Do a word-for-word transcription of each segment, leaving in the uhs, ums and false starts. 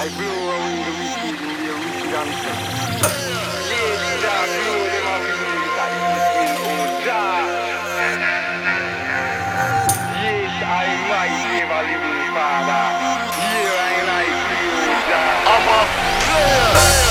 I blow away the wicked in their wicked answer. Yes, Jah, blow them away with a east wind, oh Jah. Yes, I might ever living Father. Here I like you, oh Jah. I'm a player.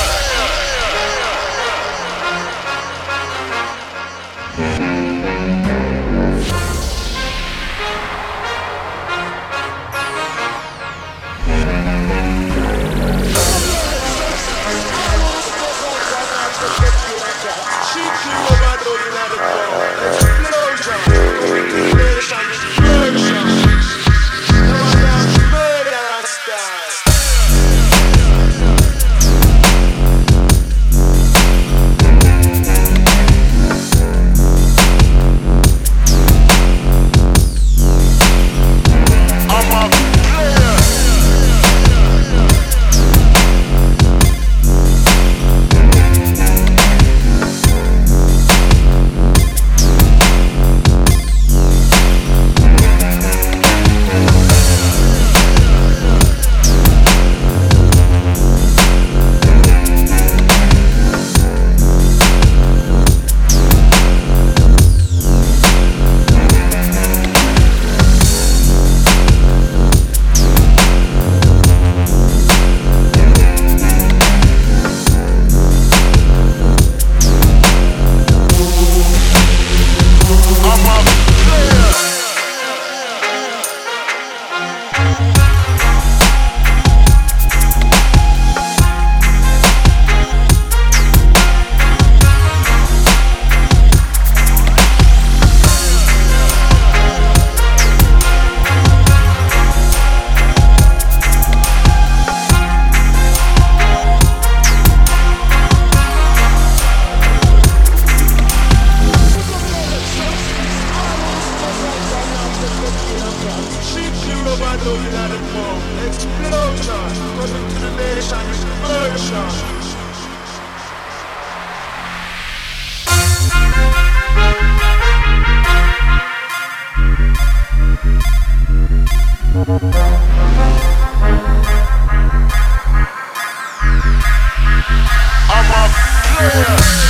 Explosion, coming to the nation, explosion. I'm a player.